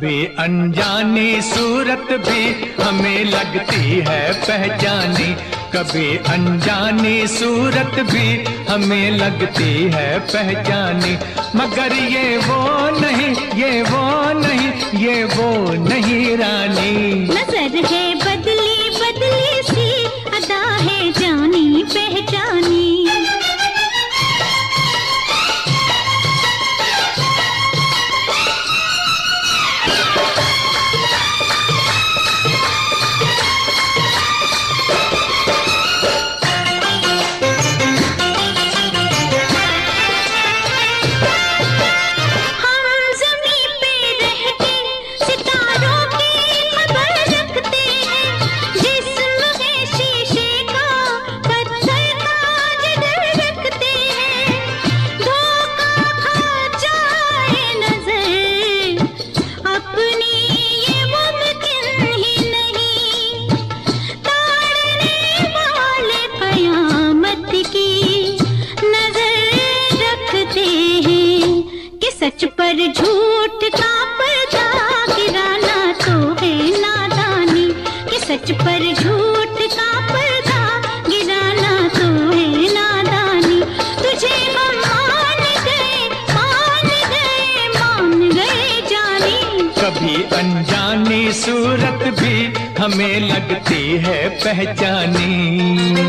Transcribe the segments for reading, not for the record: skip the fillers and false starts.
कभी अनजानी सूरत भी हमें लगती है पहचानी, कभी अनजानी सूरत भी हमें लगती है पहचानी, मगर ये वो नहीं, ये वो नहीं, ये वो नहीं रानी। नजर है बदली बदली सी, अदा है जानी पहचानी। सच पर झूठ का पर्दा गिराना तो है नादानी, कि सच पर झूठ का पर्दा गिराना तो है नादानी। तुझे हम मान गए, मान गए, मान गए जानी। कभी अनजानी सूरत भी हमें लगती है पहचानी।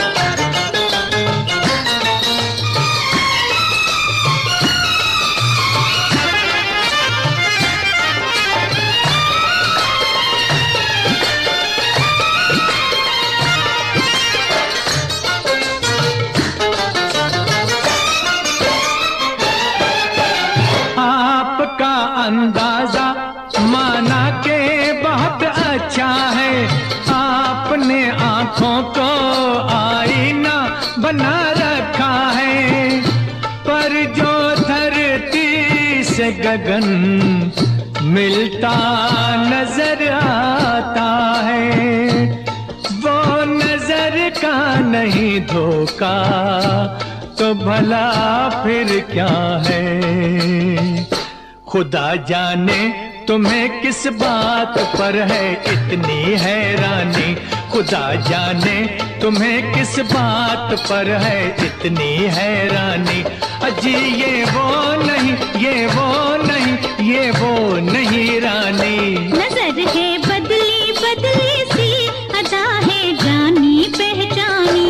अंदाजा माना के बहुत अच्छा है, आपने आंखों को आईना बना रखा है, पर जो धरती से गगन मिलता नजर आता है, वो नजर का नहीं धोखा तो भला फिर क्या है। खुदा जाने तुम्हें किस बात पर है इतनी हैरानी, खुदा जाने तुम्हें किस बात पर है इतनी हैरानी। अजी ये वो नहीं, ये वो नहीं, ये वो नहीं रानी। नजर है बदली बदली सी, अदा है जानी पहचानी।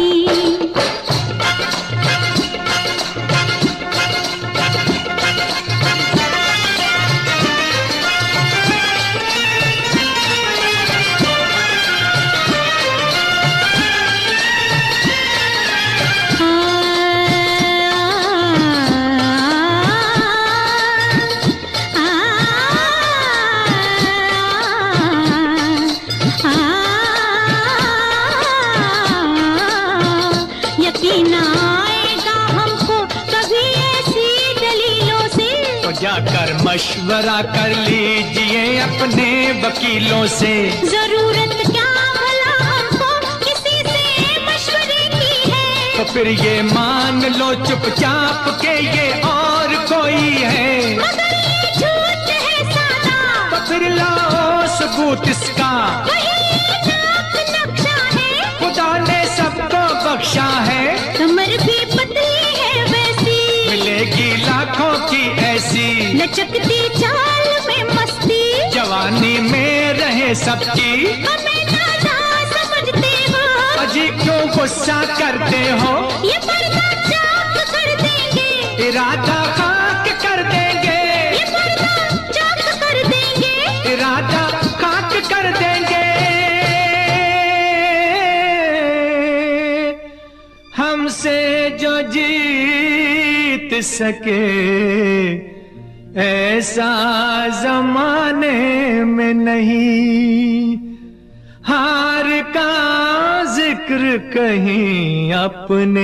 यकीन आएगा हमको कभी ऐसी दलीलों से, तो जाकर मशवरा कर लीजिए अपने वकीलों से। जरूरत क्या भला हमको किसी से मशवरे की है, तो फिर ये मान लो चुपचाप के ये और कोई है, मगर ये झूठ है सादा, तो फिर लाओ सबूत इसका। खुदा ने सबको बख्शा है, कमर भी पतली है वैसी, मिलेगी लाखों की ऐसी, लचकती चाल में मस्ती, जवानी में रहे सबकी। हमें नादा समझते हो, अजी क्यों गुस्सा करते हो, ये पर्दा चाक कर देंगे, इरादा खाक कर देंगे, ये पर्दा चाक कर देंगे, इरादा खाक कर देंगे। हमसे जो जीत सके ऐसा जमाने में नहीं, हार का जिक्र कहीं अपने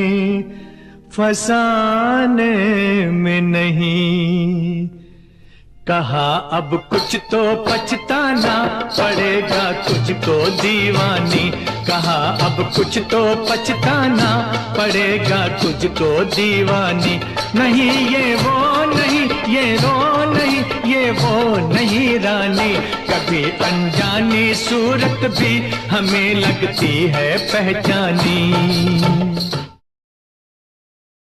फसाने में नहीं। कहा अब कुछ तो पछताना पड़ेगा तुझको दीवानी, कहा अब कुछ तो पछताना पड़ेगा तुझको दीवानी। नहीं ये वो नहीं, ये वो नहीं, ये वो नहीं रानी, कभी अनजानी सूरत भी हमें लगती है पहचानी।